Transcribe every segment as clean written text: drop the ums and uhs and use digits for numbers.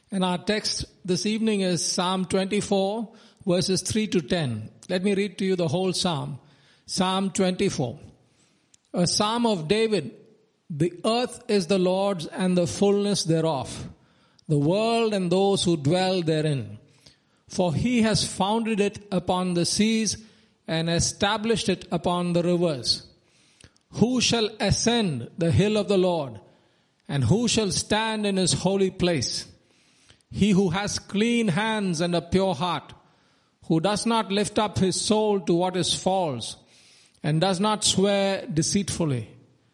And our text this evening is Psalm 24, verses 3 to 10. Let me read to you the whole psalm. Psalm 24. A psalm of David. The earth is the Lord's and the fullness thereof, the world and those who dwell therein. For he has founded it upon the seas and established it upon the rivers. Who shall ascend the hill of the Lord, and who shall stand in his holy place? He who has clean hands and a pure heart, who does not lift up his soul to what is false, and does not swear deceitfully.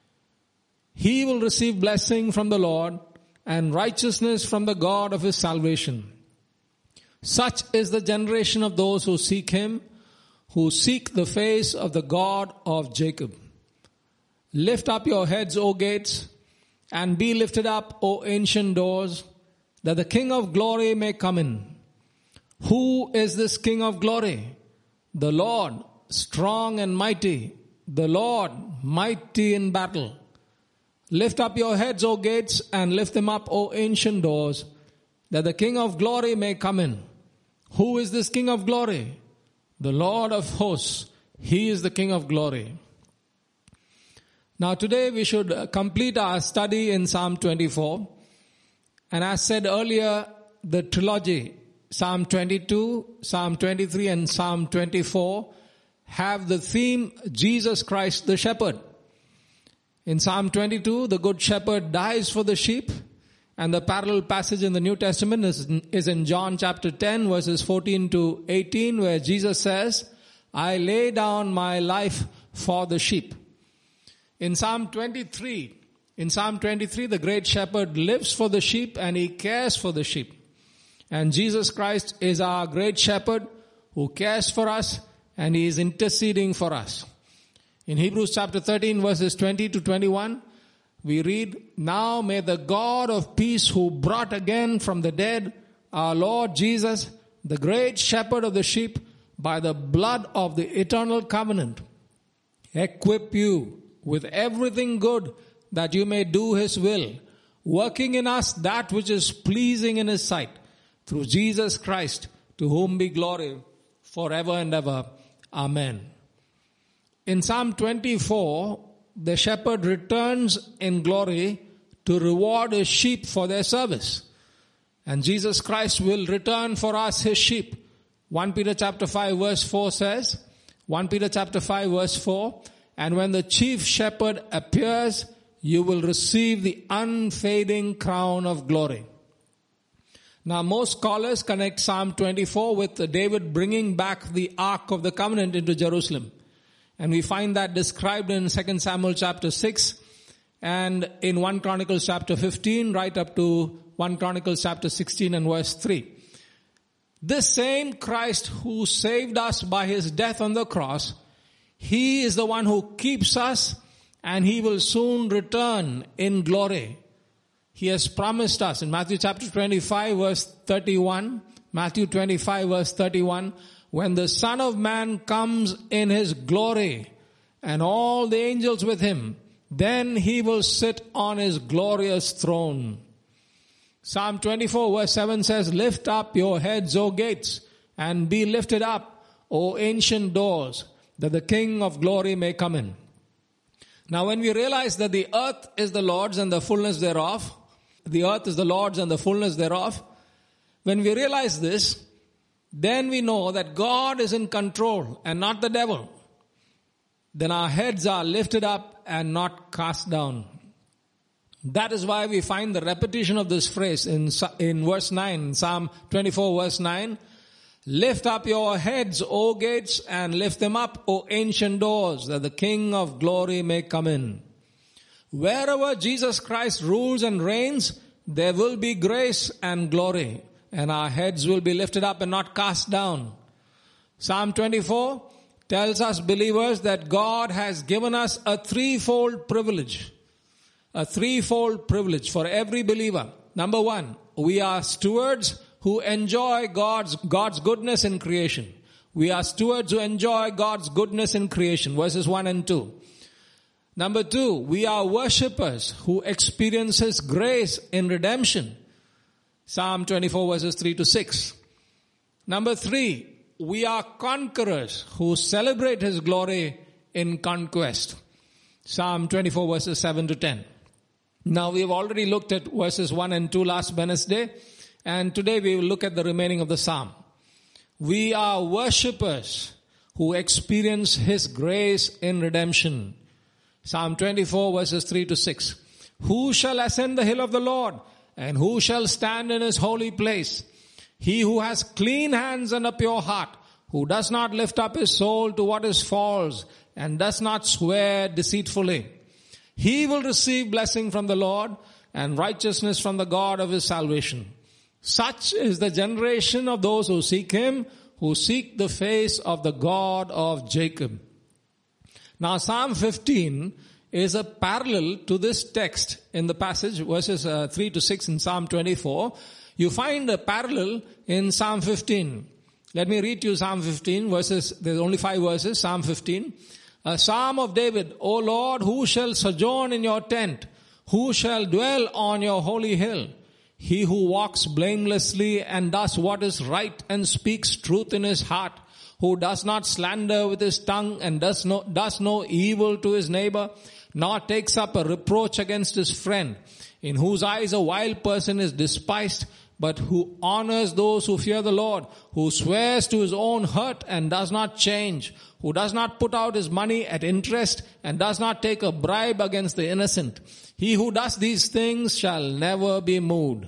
He will receive blessing from the Lord, and righteousness from the God of his salvation. Such is the generation of those who seek him, who seek the face of the God of Jacob. Lift up your heads, O gates, and be lifted up, O ancient doors, that the King of glory may come in. Who is this King of glory? The Lord, strong and mighty, the Lord, mighty in battle. Lift up your heads, O gates, and lift them up, O ancient doors, that the King of glory may come in. Who is this King of glory? The Lord of hosts. He is the King of glory. Now today we should complete our study in Psalm 24. And as said earlier, the trilogy, Psalm 22, Psalm 23 and Psalm 24 have the theme Jesus Christ the Shepherd. In Psalm 22, the Good Shepherd dies for the sheep, and the parallel passage in the New Testament is in John chapter 10 verses 14 to 18, where Jesus says, I lay down my life for the sheep. In Psalm 23, the great shepherd lives for the sheep and he cares for the sheep. And Jesus Christ is our great shepherd who cares for us and he is interceding for us. In Hebrews chapter 13 verses 20 to 21, we read, Now may the God of peace who brought again from the dead our Lord Jesus, the great shepherd of the sheep, by the blood of the eternal covenant, equip you with everything good that you may do his will, working in us that which is pleasing in his sight, through Jesus Christ, to whom be glory forever and ever. Amen. In Psalm 24, the shepherd returns in glory to reward his sheep for their service. And Jesus Christ will return for us his sheep. 1 Peter chapter 5 verse 4 says, 1 Peter chapter 5 verse 4, and when the chief shepherd appears, you will receive the unfading crown of glory. Now most scholars connect Psalm 24 with David bringing back the Ark of the Covenant into Jerusalem. And we find that described in 2 Samuel chapter 6 and in 1 Chronicles chapter 15 right up to 1 Chronicles chapter 16 and verse 3. This same Christ who saved us by his death on the cross, he is the one who keeps us and he will soon return in glory. He has promised us in Matthew chapter 25 verse 31, Matthew 25 verse 31, when the Son of Man comes in his glory and all the angels with him, then he will sit on his glorious throne. Psalm 24 verse 7 says, Lift up your heads, O gates, and be lifted up, O ancient doors, that the King of glory may come in. Now when we realize that the earth is the Lord's and the fullness thereof, the earth is the Lord's and the fullness thereof, when we realize this, then we know that God is in control and not the devil. Then our heads are lifted up and not cast down. That is why we find the repetition of this phrase in verse 9, Psalm 24 verse 9. Lift up your heads, O gates, and lift them up, O ancient doors, that the King of glory may come in. Wherever Jesus Christ rules and reigns, there will be grace and glory, and our heads will be lifted up and not cast down. Psalm 24 tells us believers that God has given us a threefold privilege. A threefold privilege for every believer. Number one, we are stewards who enjoy God's goodness in creation. We are stewards who enjoy God's goodness in creation. Verses 1 and 2. Number 2, we are worshippers who experience his grace in redemption. Psalm 24 verses 3 to 6. Number 3, we are conquerors who celebrate His glory in conquest. Psalm 24 verses 7 to 10. Now we've already looked at verses 1 and 2 last Wednesday, and today we will look at the remaining of the psalm. We are worshippers who experience His grace in redemption. Psalm 24 verses 3 to 6. Who shall ascend the hill of the Lord, and who shall stand in His holy place? He who has clean hands and a pure heart, who does not lift up his soul to what is false, and does not swear deceitfully. He will receive blessing from the Lord and righteousness from the God of his salvation. Such is the generation of those who seek Him, who seek the face of the God of Jacob. Now Psalm 15 is a parallel to this text in the passage, verses 3 to 6 in Psalm 24. You find a parallel in Psalm 15. Let me read to you Psalm 15 verses, there's only 5 verses, Psalm 15. A Psalm of David, O Lord, who shall sojourn in your tent? Who shall dwell on your holy hill? He who walks blamelessly and does what is right and speaks truth in his heart, who does not slander with his tongue and does no evil to his neighbor, nor takes up a reproach against his friend, in whose eyes a wild person is despised, but who honors those who fear the Lord, who swears to his own hurt and does not change, who does not put out his money at interest and does not take a bribe against the innocent. He who does these things shall never be moved.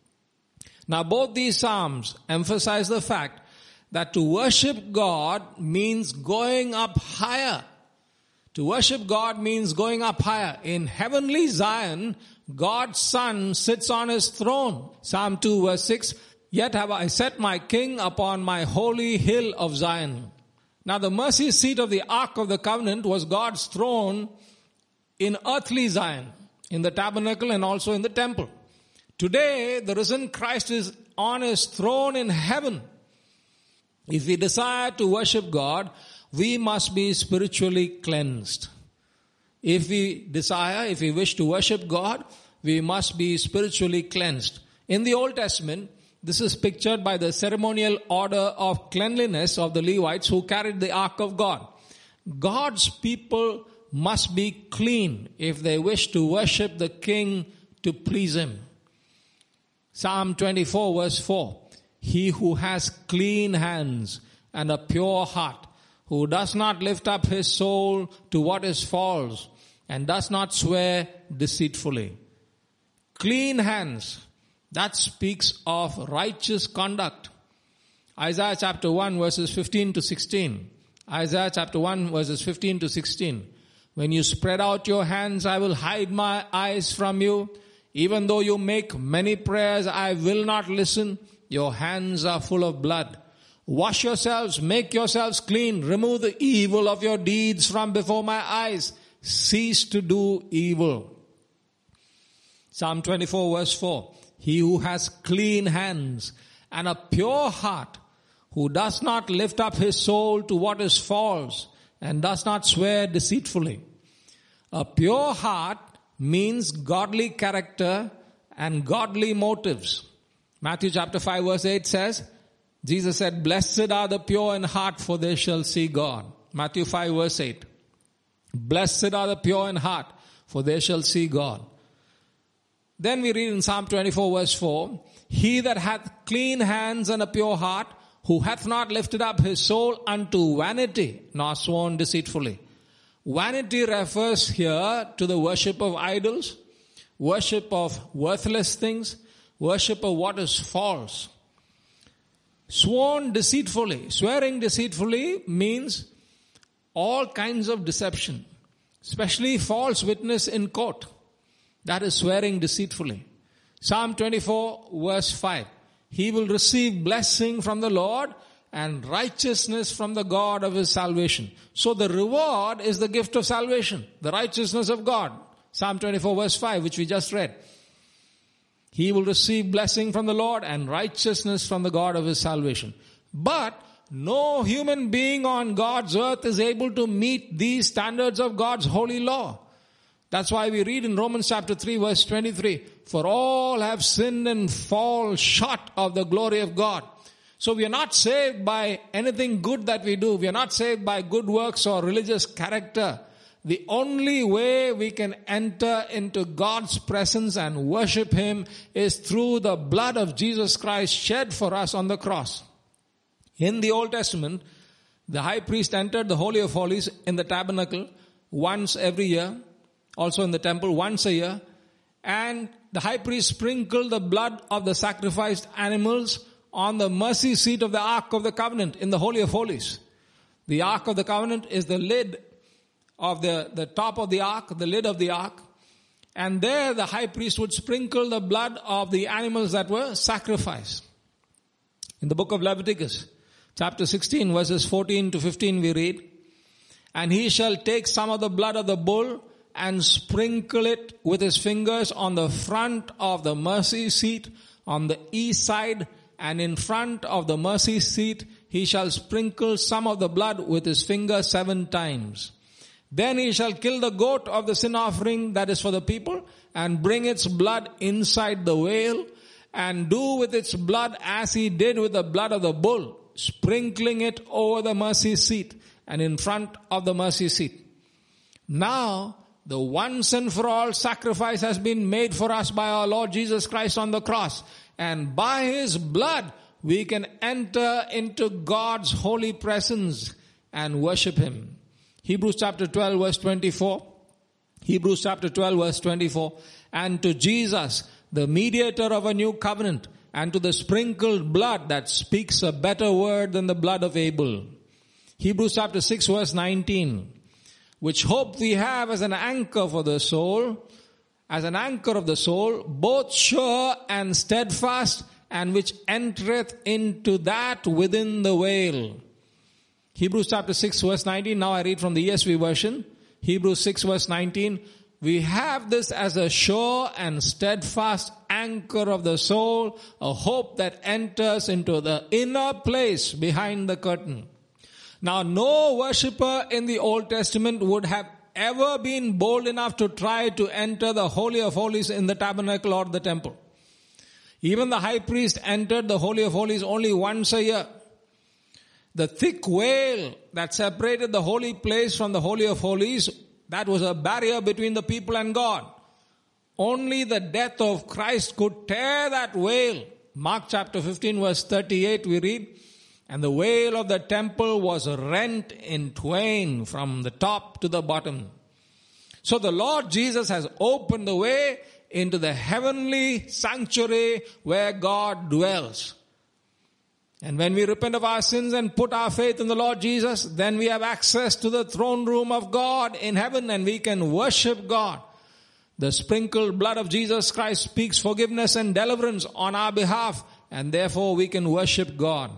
Now both these psalms emphasize the fact that to worship God means going up higher. To worship God means going up higher. In heavenly Zion, God's Son sits on His throne. Psalm 2 verse 6, Yet have I set my King upon my holy hill of Zion. Now the mercy seat of the Ark of the Covenant was God's throne in earthly Zion, in the tabernacle and also in the temple. Today, the risen Christ is on His throne in heaven. If we desire to worship God, we must be spiritually cleansed. If we wish to worship God, we must be spiritually cleansed. In the Old Testament, this is pictured by the ceremonial order of cleanliness of the Levites who carried the Ark of God. God's people must be clean if they wish to worship the King to please Him. Psalm 24 verse 4. He who has clean hands and a pure heart, who does not lift up his soul to what is false, and does not swear deceitfully. Clean hands, that speaks of righteous conduct. Isaiah chapter 1 verses 15 to 16. Isaiah chapter 1 verses 15 to 16. When you spread out your hands, I will hide my eyes from you. Even though you make many prayers, I will not listen. Your hands are full of blood. Wash yourselves, make yourselves clean. Remove the evil of your deeds from before my eyes. Cease to do evil. Psalm 24 verse 4. He who has clean hands and a pure heart, who does not lift up his soul to what is false and does not swear deceitfully. A pure heart means godly character and godly motives. Matthew chapter 5 verse 8 says, Jesus said, Blessed are the pure in heart, for they shall see God. Matthew 5 verse 8. Blessed are the pure in heart, for they shall see God. Then we read in Psalm 24 verse 4, He that hath clean hands and a pure heart, who hath not lifted up his soul unto vanity, nor sworn deceitfully. Vanity refers here to the worship of idols, worship of worthless things, worship of what is false. Sworn deceitfully. Swearing deceitfully means all kinds of deception, especially false witness in court. That is swearing deceitfully. Psalm 24 verse 5. He will receive blessing from the Lord and righteousness from the God of his salvation. So the reward is the gift of salvation, the righteousness of God. Psalm 24 verse 5, which we just read. He will receive blessing from the Lord and righteousness from the God of his salvation. But no human being on God's earth is able to meet these standards of God's holy law. That's why we read in Romans chapter 3 verse 23, for all have sinned and fall short of the glory of God. So we are not saved by anything good that we do. We are not saved by good works or religious character. The only way we can enter into God's presence and worship Him is through the blood of Jesus Christ shed for us on the cross. In the Old Testament, the high priest entered the Holy of Holies in the tabernacle once every year, also in the temple once a year, and the high priest sprinkled the blood of the sacrificed animals on the mercy seat of the Ark of the Covenant in the Holy of Holies. The Ark of the Covenant is the lid of the top of the Ark, the lid of the Ark. And there the high priest would sprinkle the blood of the animals that were sacrificed. In the book of Leviticus, chapter 16, verses 14 to 15, we read, and he shall take some of the blood of the bull and sprinkle it with his fingers on the front of the mercy seat on the east side, and in front of the mercy seat he shall sprinkle some of the blood with his finger 7 times. Then he shall kill the goat of the sin offering that is for the people, and bring its blood inside the veil, and do with its blood as he did with the blood of the bull, sprinkling it over the mercy seat and in front of the mercy seat. Now, the once and for all sacrifice has been made for us by our Lord Jesus Christ on the cross. And by His blood, we can enter into God's holy presence and worship Him. Hebrews chapter 12 verse 24. Hebrews chapter 12 verse 24. And to Jesus, the mediator of a new covenant, and to the sprinkled blood that speaks a better word than the blood of Abel. Hebrews chapter 6 verse 19. Which hope we have as an anchor for the soul, as an anchor of the soul, both sure and steadfast, and which entereth into that within the veil. Hebrews chapter 6 verse 19, now I read from the ESV version. Hebrews 6 verse 19, we have this as a sure and steadfast anchor of the soul, a hope that enters into the inner place behind the curtain. Now, no worshipper in the Old Testament would have ever been bold enough to try to enter the Holy of Holies in the tabernacle or the temple. Even the high priest entered the Holy of Holies only once a year. The thick veil that separated the holy place from the Holy of Holies, that was a barrier between the people and God. Only the death of Christ could tear that veil. Mark chapter 15 verse 38 we read, and the veil of the temple was rent in twain from the top to the bottom. So the Lord Jesus has opened the way into the heavenly sanctuary where God dwells. And when we repent of our sins and put our faith in the Lord Jesus, then we have access to the throne room of God in heaven and we can worship God. The sprinkled blood of Jesus Christ speaks forgiveness and deliverance on our behalf, and therefore we can worship God.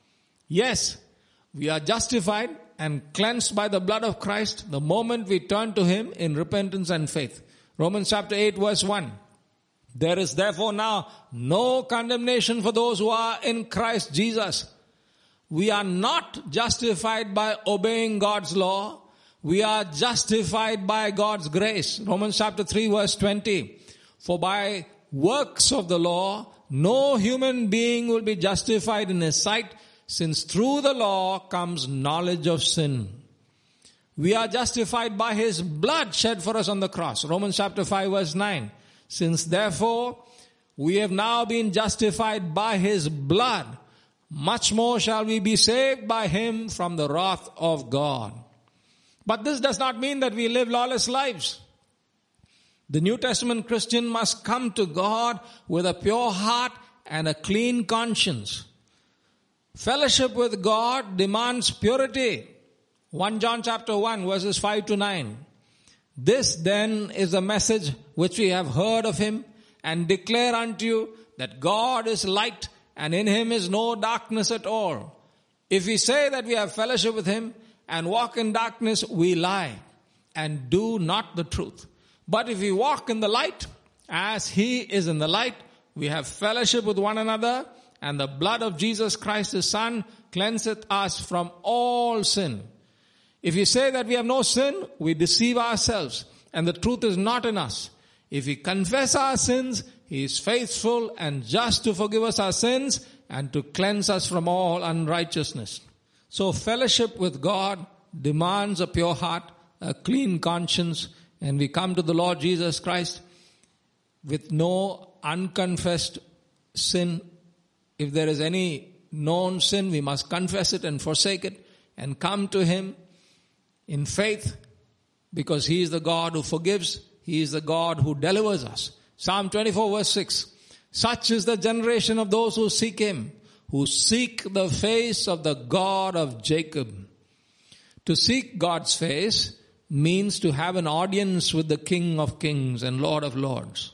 Yes, we are justified and cleansed by the blood of Christ the moment we turn to Him in repentance and faith. Romans chapter 8 verse 1. There is therefore now no condemnation for those who are in Christ Jesus. We are not justified by obeying God's law. We are justified by God's grace. Romans chapter 3 verse 20. For by works of the law, no human being will be justified in His sight, since through the law comes knowledge of sin. We are justified by His blood shed for us on the cross. Romans chapter 5 verse 9. Since therefore we have now been justified by His blood, much more shall we be saved by Him from the wrath of God. But this does not mean that we live lawless lives. The New Testament Christian must come to God with a pure heart and a clean conscience. Fellowship with God demands purity. 1 John chapter 1 verses 5 to 9. This then is the message which we have heard of Him and declare unto you, that God is light and in Him is no darkness at all. If we say that we have fellowship with Him and walk in darkness, we lie and do not the truth. But if we walk in the light, as He is in the light, we have fellowship with one another, and the blood of Jesus Christ His Son cleanseth us from all sin. If we say that we have no sin, we deceive ourselves, and the truth is not in us. If we confess our sins, He is faithful and just to forgive us our sins and to cleanse us from all unrighteousness. So fellowship with God demands a pure heart, a clean conscience, and we come to the Lord Jesus Christ with no unconfessed sin. If there is any known sin, we must confess it and forsake it and come to Him in faith, because He is the God who forgives. He is the God who delivers us. Psalm 24 verse 6. Such is the generation of those who seek Him, who seek the face of the God of Jacob. To seek God's face means to have an audience with the King of Kings and Lord of Lords.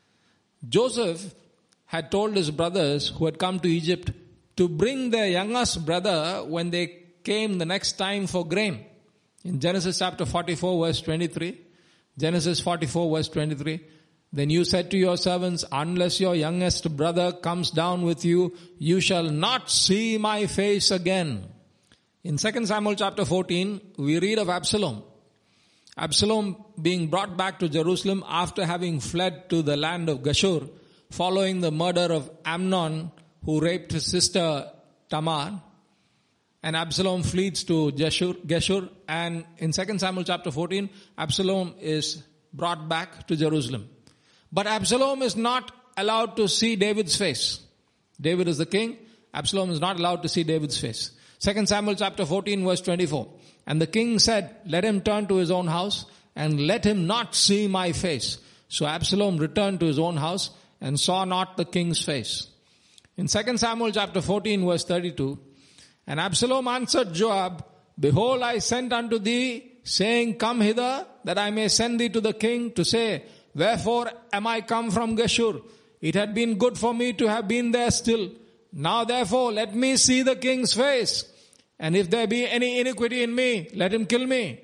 Joseph had told his brothers who had come to Egypt to bring their youngest brother when they came the next time for grain. In Genesis chapter 44 verse 23, Genesis 44 verse 23, then you said to your servants, unless your youngest brother comes down with you, you shall not see my face again. In 2 Samuel chapter 14, we read of Absalom. Absalom being brought back to Jerusalem after having fled to the land of Geshur, following the murder of Amnon, who raped his sister Tamar. And Absalom flees to Geshur, and in 2 Samuel chapter 14, Absalom is brought back to Jerusalem. But Absalom is not allowed to see David's face. David is the king. Absalom is not allowed to see David's face. 2 Samuel chapter 14 verse 24. And the king said, let him turn to his own house and let him not see my face. So Absalom returned to his own house and saw not the king's face. In 2 Samuel chapter 14 verse 32, and Absalom answered Joab, behold, I sent unto thee, saying, come hither, that I may send thee to the king to say, wherefore am I come from Geshur? It had been good for me to have been there still. Now therefore let me see the king's face. And if there be any iniquity in me, let him kill me.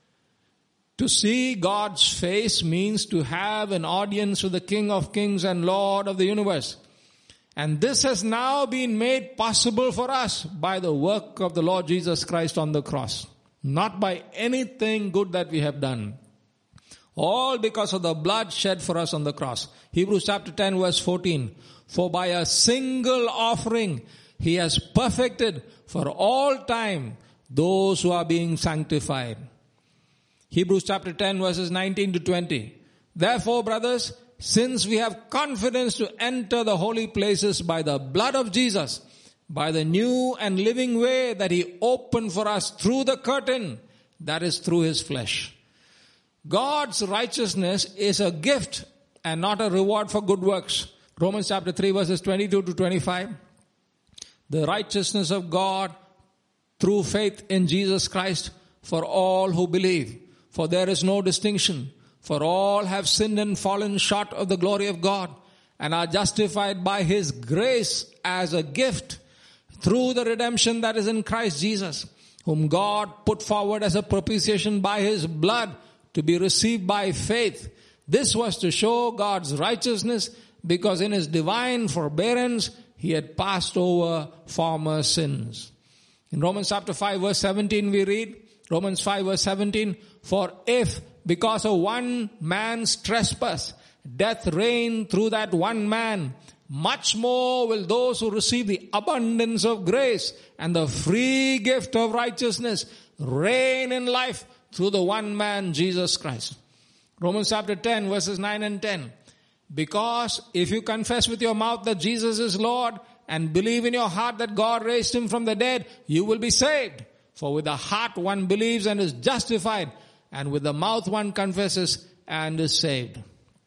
To see God's face means to have an audience with the King of Kings and Lord of the universe. And this has now been made possible for us by the work of the Lord Jesus Christ on the cross. Not by anything good that we have done. All because of the blood shed for us on the cross. Hebrews chapter 10 verse 14. For by a single offering He has perfected for all time those who are being sanctified. Hebrews chapter 10 verses 19 to 20. Therefore, brothers, since we have confidence to enter the holy places by the blood of Jesus, by the new and living way that He opened for us through the curtain, that is through His flesh. God's righteousness is a gift and not a reward for good works. Romans chapter 3 verses 22 to 25. The righteousness of God through faith in Jesus Christ for all who believe. For there is no distinction. For all have sinned and fallen short of the glory of God and are justified by His grace as a gift through the redemption that is in Christ Jesus, whom God put forward as a propitiation by His blood to be received by faith. This was to show God's righteousness, because in His divine forbearance He had passed over former sins. In Romans chapter 5 verse 17 we read, Romans 5 verse 17, for if because of one man's trespass death reigned through that one man, much more will those who receive the abundance of grace and the free gift of righteousness reign in life through the one man, Jesus Christ. Romans chapter 10 verses 9 and 10. Because if you confess with your mouth that Jesus is Lord and believe in your heart that God raised Him from the dead, you will be saved. For with the heart one believes and is justified, and with the mouth one confesses and is saved.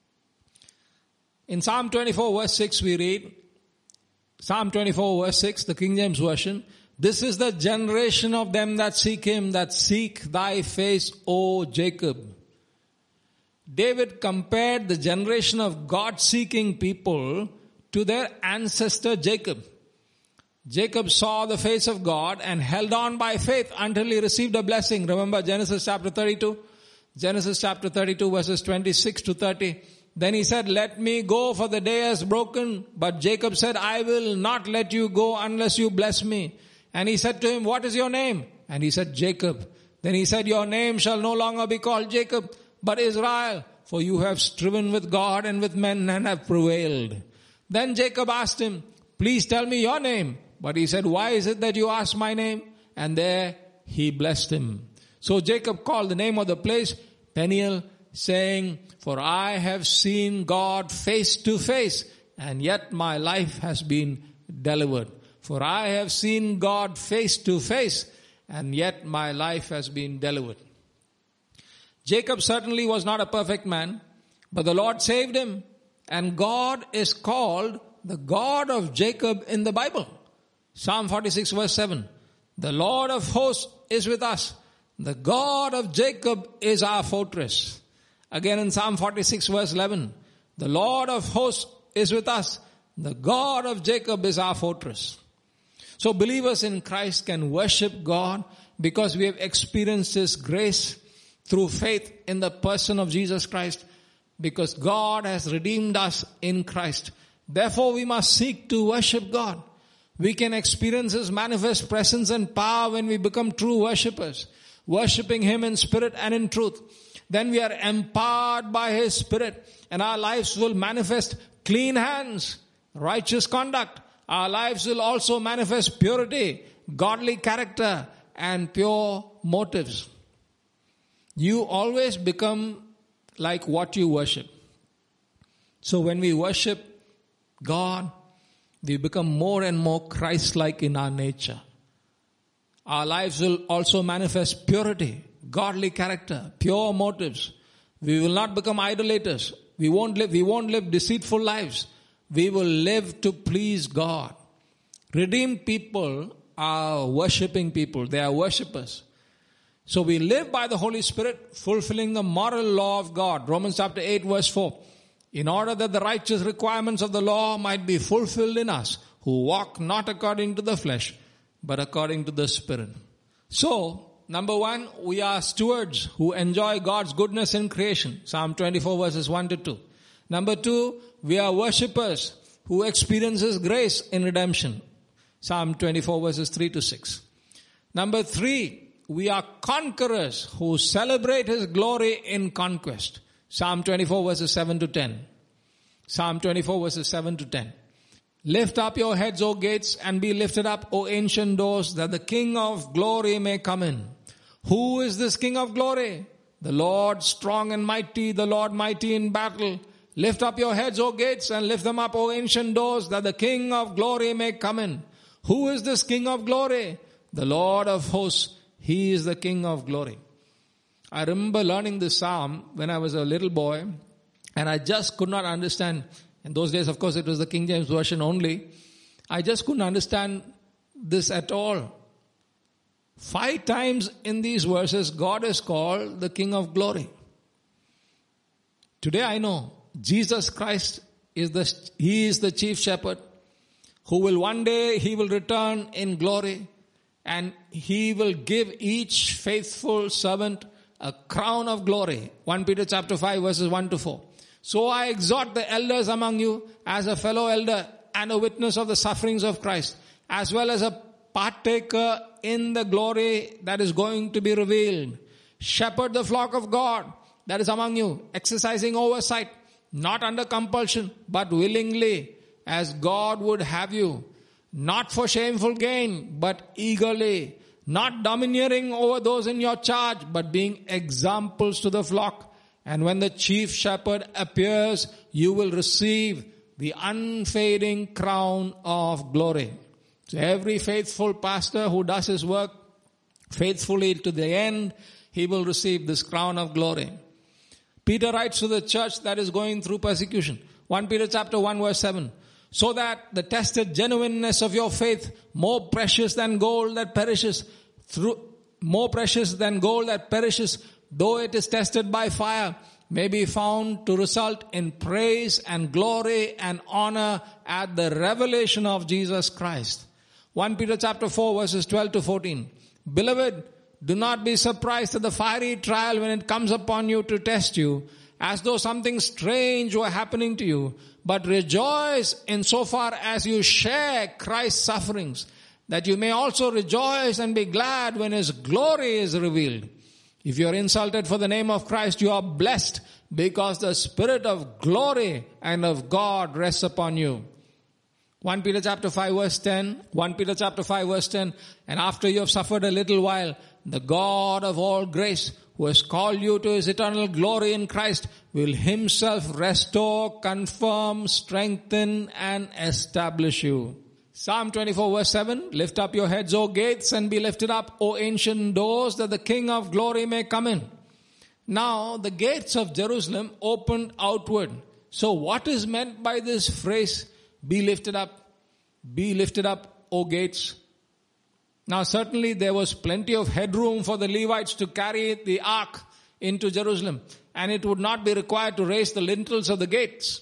In Psalm 24 verse 6 we read, Psalm 24 verse 6, the King James Version, this is the generation of them that seek Him, that seek Thy face, O Jacob. David compared the generation of God-seeking people to their ancestor Jacob. Jacob saw the face of God and held on by faith until he received a blessing. Remember Genesis chapter 32? Genesis chapter 32 verses 26 to 30. Then he said, let me go, for the day has broken. But Jacob said, I will not let you go unless you bless me. And he said to him, what is your name? And he said, Jacob. Then he said, your name shall no longer be called Jacob, but Israel, for you have striven with God and with men and have prevailed. Then Jacob asked him, please tell me your name. But he said, why is it that you ask my name? And there he blessed him. So Jacob called the name of the place Peniel, saying, for I have seen God face to face, and yet my life has been delivered. For I have seen God face to face, and yet my life has been delivered. Jacob certainly was not a perfect man, but the Lord saved him. And God is called the God of Jacob in the Bible. Psalm 46 verse 7. The Lord of hosts is with us. The God of Jacob is our fortress. Again in Psalm 46 verse 11. The Lord of hosts is with us. The God of Jacob is our fortress. So believers in Christ can worship God because we have experienced His grace through faith in the person of Jesus Christ, because God has redeemed us in Christ. Therefore we must seek to worship God. We can experience His manifest presence and power when we become true worshippers, worshipping Him in spirit and in truth. Then we are empowered by His Spirit, and our lives will manifest clean hands, righteous conduct. Our lives will also manifest purity, godly character, and pure motives. You always become like what you worship. So when we worship God, we become more and more Christ-like in our nature. Our lives will also manifest purity, godly character, pure motives. We will not become idolaters. We won't live deceitful lives. We will live to please God. Redeemed people are worshipping people. They are worshippers. So we live by the Holy Spirit, fulfilling the moral law of God. Romans chapter 8 verse 4. In order that the righteous requirements of the law might be fulfilled in us, who walk not according to the flesh, but according to the Spirit. So, number one, we are stewards who enjoy God's goodness in creation. Psalm 24 verses 1 to 2. Number two, we are worshippers who experiences grace in redemption. Psalm 24 verses 3 to 6. Number three, we are conquerors who celebrate His glory in conquest. Psalm 24 verses 7 to 10. Psalm 24 verses 7 to 10. Lift up your heads, O gates, and be lifted up, O ancient doors, that the King of glory may come in. Who is this King of glory? The Lord strong and mighty, the Lord mighty in battle. Lift up your heads, O gates, and lift them up, O ancient doors, that the King of glory may come in. Who is this King of glory? The Lord of hosts. He is the King of glory. I remember learning this psalm when I was a little boy, and I just could not understand. In those days, of course, it was the King James Version only. I just couldn't understand this at all. 5 times in these verses, God is called the King of glory. Today I know Jesus Christ is the chief shepherd who will one day, He will return in glory, and He will give each faithful servant a crown of glory. 1 Peter chapter 5 verses 1 to 4. So I exhort the elders among you as a fellow elder and a witness of the sufferings of Christ, as well as a partaker in the glory that is going to be revealed. Shepherd the flock of God that is among you, exercising oversight, not under compulsion, but willingly, as God would have you, not for shameful gain, but eagerly, not domineering over those in your charge, but being examples to the flock. And when the chief shepherd appears, you will receive the unfading crown of glory. So every faithful pastor who does his work faithfully to the end, he will receive this crown of glory. Peter writes to the church that is going through persecution. 1 Peter chapter 1 verse 7. So that the tested genuineness of your faith, more precious than gold that perishes, though it is tested by fire, may be found to result in praise and glory and honor at the revelation of Jesus Christ. 1 Peter chapter 4 verses 12 to 14. Beloved, do not be surprised at the fiery trial when it comes upon you to test you, as though something strange were happening to you, but rejoice insofar as you share Christ's sufferings, that you may also rejoice and be glad when His glory is revealed. If you are insulted for the name of Christ, you are blessed because the Spirit of glory and of God rests upon you. 1 Peter chapter 5 verse 10, 1 Peter chapter 5 verse 10, and after you have suffered a little while, the God of all grace, who has called you to his eternal glory in Christ, will himself restore, confirm, strengthen, and establish you. Psalm 24 verse 7, lift up your heads, O gates, and be lifted up, O ancient doors, that the King of glory may come in. Now, the gates of Jerusalem opened outward. So what is meant by this phrase, be lifted up, O gates? Now, certainly there was plenty of headroom for the Levites to carry the ark into Jerusalem, and it would not be required to raise the lintels of the gates.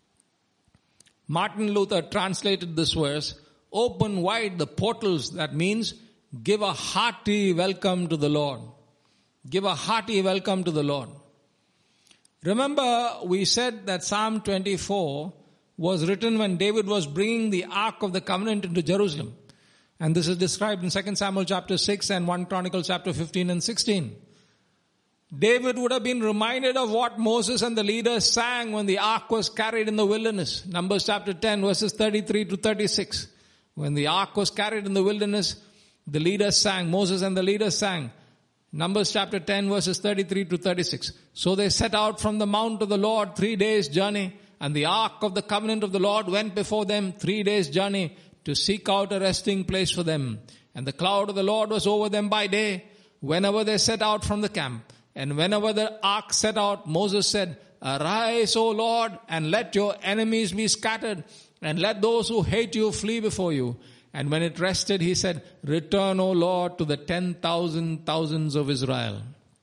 Martin Luther translated this verse, open wide the portals. That means give a hearty welcome to the Lord. Give a hearty welcome to the Lord. Remember, we said that Psalm 24 was written when David was bringing the Ark of the Covenant into Jerusalem. And this is described in 2 Samuel chapter 6 and 1 Chronicles chapter 15 and 16. David would have been reminded of what Moses and the leaders sang when the ark was carried in the wilderness. Numbers chapter 10 verses 33 to 36. When the ark was carried in the wilderness, the leaders sang, Moses and the leaders sang. Numbers chapter 10 verses 33 to 36. So they set out from the mount of the Lord 3 days' journey, and the ark of the covenant of the Lord went before them 3 days' journey to seek out a resting place for them. And the cloud of the Lord was over them by day, whenever they set out from the camp. And whenever the ark set out, Moses said, arise, O Lord, and let your enemies be scattered, and let those who hate you flee before you. And when it rested, he said, return, O Lord, to the 10,000 thousands of Israel.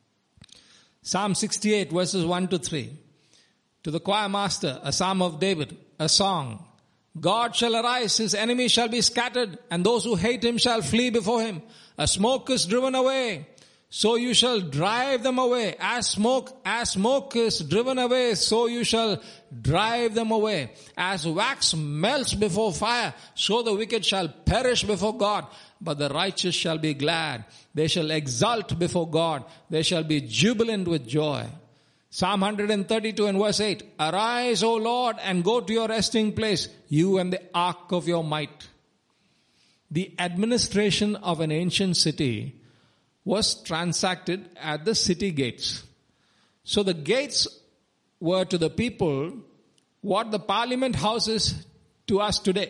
Psalm 68 verses 1 to 3. To the choir master, a psalm of David, a song. God shall arise, his enemies shall be scattered, and those who hate him shall flee before him. A smoke is driven away, so you shall drive them away. As smoke is driven away, so you shall drive them away. As wax melts before fire, so the wicked shall perish before God. But the righteous shall be glad. They shall exult before God. They shall be jubilant with joy. Psalm 132 and verse 8. Arise, O Lord, and go to your resting place, you and the ark of your might. The administration of an ancient city was transacted at the city gates. So the gates were to the people what the parliament house is to us today.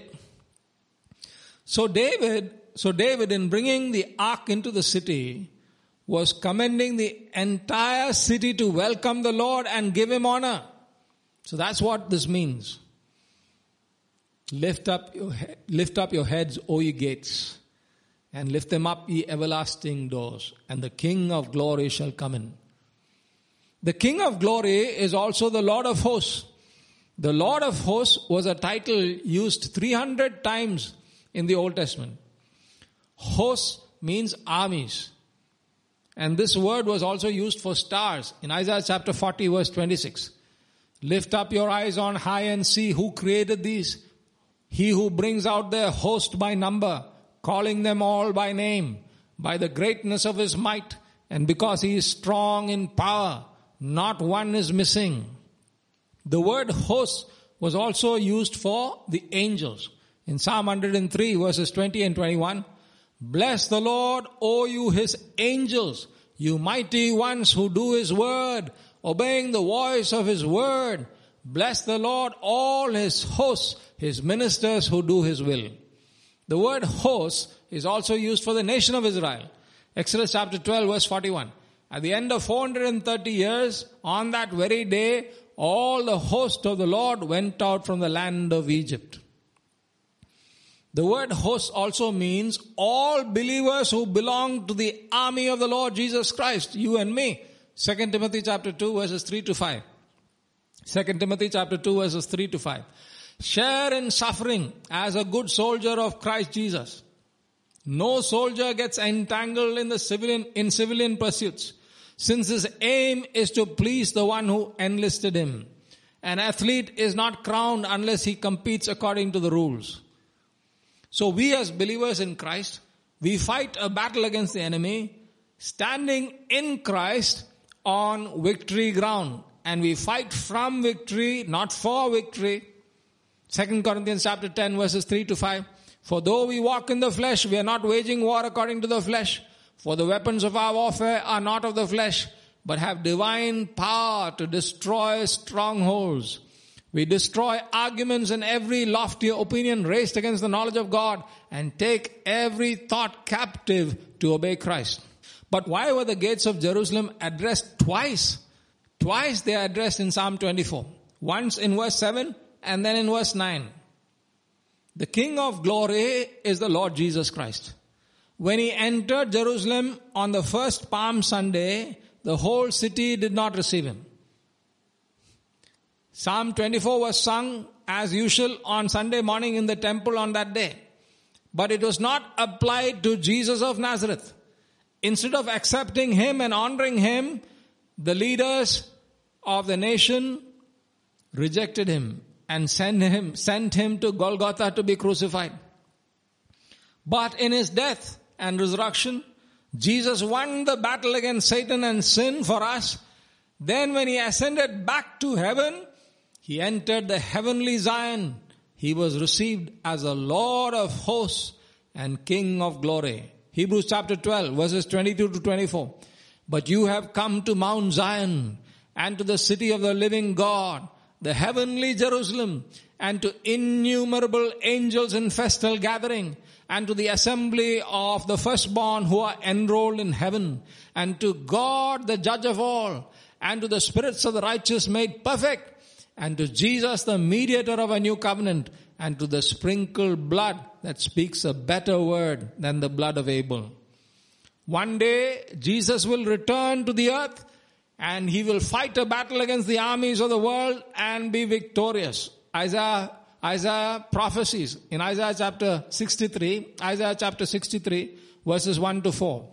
So David in bringing the ark into the city was commending the entire city to welcome the Lord and give him honor. So that's what this means. Lift up your heads, O ye gates, and lift them up, ye everlasting doors, and the King of glory shall come in. The King of glory is also the Lord of hosts. The Lord of hosts was a title used 300 times in the Old Testament. Hosts means armies. And this word was also used for stars in Isaiah chapter 40 verse 26. Lift up your eyes on high and see who created these. He who brings out their host by number, calling them all by name, by the greatness of his might, and because he is strong in power, not one is missing. The word host was also used for the angels. In Psalm 103 verses 20 and 21, bless the Lord, O you his angels, you mighty ones who do his word, obeying the voice of his word. Bless the Lord, all his hosts, his ministers who do his will. The word host is also used for the nation of Israel. Exodus chapter 12 verse 41. At the end of 430 years, on that very day, all the host of the Lord went out from the land of Egypt. The word host also means all believers who belong to the army of the Lord Jesus Christ, you and me. 2 Timothy chapter 2 verses 3 to 5. 2 Timothy chapter 2 verses 3 to 5. Share in suffering as a good soldier of Christ Jesus. No soldier gets entangled in civilian pursuits, since his aim is to please the one who enlisted him. An athlete is not crowned unless he competes according to the rules. So we as believers in Christ, we fight a battle against the enemy standing in Christ on victory ground. And we fight from victory, not for victory. 2 Corinthians chapter 10 verses 3 to 5. For though we walk in the flesh, we are not waging war according to the flesh. For the weapons of our warfare are not of the flesh, but have divine power to destroy strongholds. We destroy arguments and every lofty opinion raised against the knowledge of God and take every thought captive to obey Christ. But why were the gates of Jerusalem addressed twice? Twice they are addressed in Psalm 24. Once in verse 7 and then in verse 9. The King of glory is the Lord Jesus Christ. When he entered Jerusalem on the first Palm Sunday, the whole city did not receive him. Psalm 24 was sung as usual on Sunday morning in the temple on that day. But it was not applied to Jesus of Nazareth. Instead of accepting him and honoring him, the leaders of the nation rejected him and sent him to Golgotha to be crucified. But in his death and resurrection, Jesus won the battle against Satan and sin for us. Then when he ascended back to heaven, he entered the heavenly Zion. He was received as a Lord of hosts and King of glory. Hebrews chapter 12 verses 22 to 24. But you have come to Mount Zion and to the city of the living God, the heavenly Jerusalem, and to innumerable angels in festal gathering, and to the assembly of the firstborn who are enrolled in heaven, and to God the judge of all, and to the spirits of the righteous made perfect, and to Jesus the mediator of a new covenant, and to the sprinkled blood that speaks a better word than the blood of Abel. One day Jesus will return to the earth and he will fight a battle against the armies of the world and be victorious. Isaiah prophecies in Isaiah chapter 63 verses 1 to 4.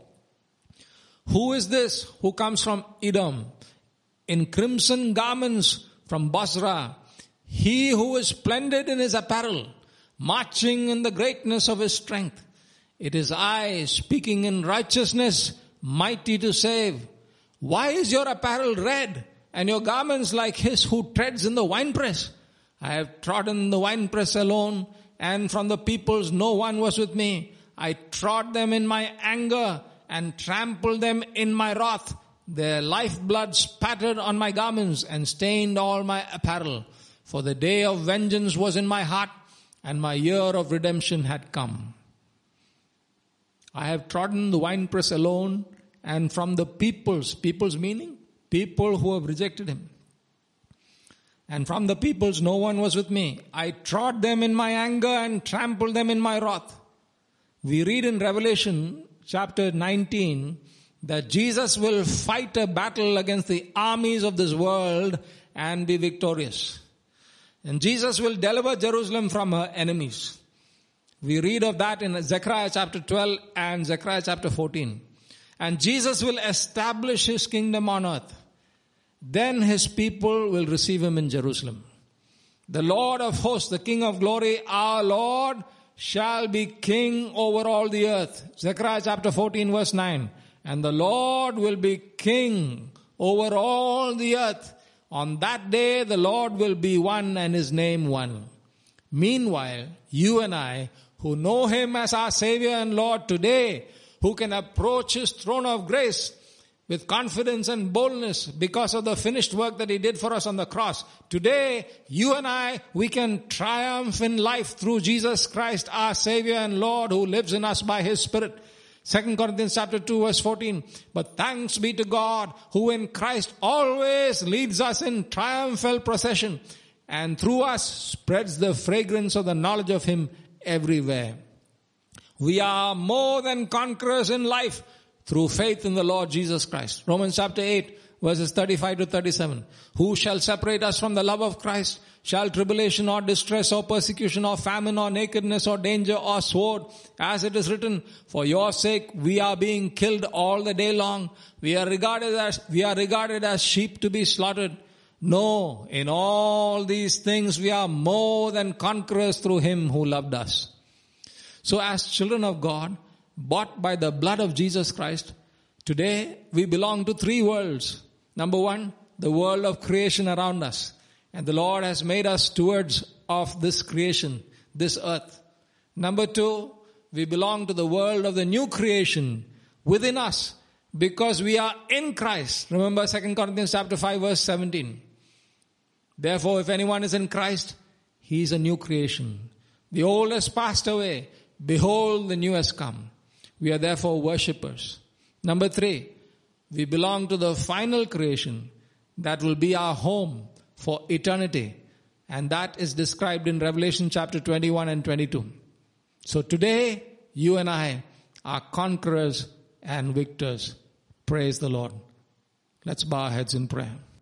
Who is this who comes from Edom in crimson garments from Basra? He who is splendid in his apparel, marching in the greatness of his strength. It is I, speaking in righteousness, mighty to save. Why is your apparel red, and your garments like his who treads in the winepress? I have trodden the winepress alone, and from the peoples no one was with me. I trod them in my anger, and trampled them in my wrath. Their lifeblood spattered on my garments, and stained all my apparel. For the day of vengeance was in my heart, and my year of redemption had come. I have trodden the winepress alone, and from the peoples meaning people who have rejected him. And from the peoples no one was with me. I trod them in my anger and trampled them in my wrath. We read in Revelation chapter 19 that Jesus will fight a battle against the armies of this world and be victorious. And Jesus will deliver Jerusalem from her enemies. We read of that in Zechariah chapter 12 and Zechariah chapter 14. And Jesus will establish his kingdom on earth. Then his people will receive him in Jerusalem. The Lord of hosts, the King of glory, our Lord, shall be king over all the earth. Zechariah chapter 14 verse 9. And the Lord will be king over all the earth. On that day the Lord will be one and his name one. Meanwhile, you and I, who know him as our Savior and Lord today, who can approach his throne of grace with confidence and boldness because of the finished work that he did for us on the cross. Today, you and I, we can triumph in life through Jesus Christ, our Savior and Lord, who lives in us by his Spirit. 2 Corinthians chapter 2 verse 14. But thanks be to God, who in Christ always leads us in triumphal procession, and through us spreads the fragrance of the knowledge of him everywhere. We are more than conquerors in life through faith in the Lord Jesus Christ. Romans chapter 8 verses 35 to 37. Who shall separate us from the love of Christ? Shall tribulation or distress or persecution or famine or nakedness or danger or sword? As it is written, for your sake we are being killed all the day long. We are regarded as sheep to be slaughtered. No, in all these things we are more than conquerors through him who loved us. So as children of God, bought by the blood of Jesus Christ, Today, we belong to three worlds. Number one, the world of creation around us. And the Lord has made us stewards of this creation, this earth. Number two, we belong to the world of the new creation within us because we are in Christ. Remember 2 Corinthians chapter 5 verse 17. Therefore, if anyone is in Christ, he is a new creation. The old has passed away. Behold, the new has come. We are therefore worshippers. Number three, we belong to the final creation that will be our home for eternity. And that is described in Revelation chapter 21 and 22. So today, you and I are conquerors and victors. Praise the Lord. Let's bow our heads in prayer.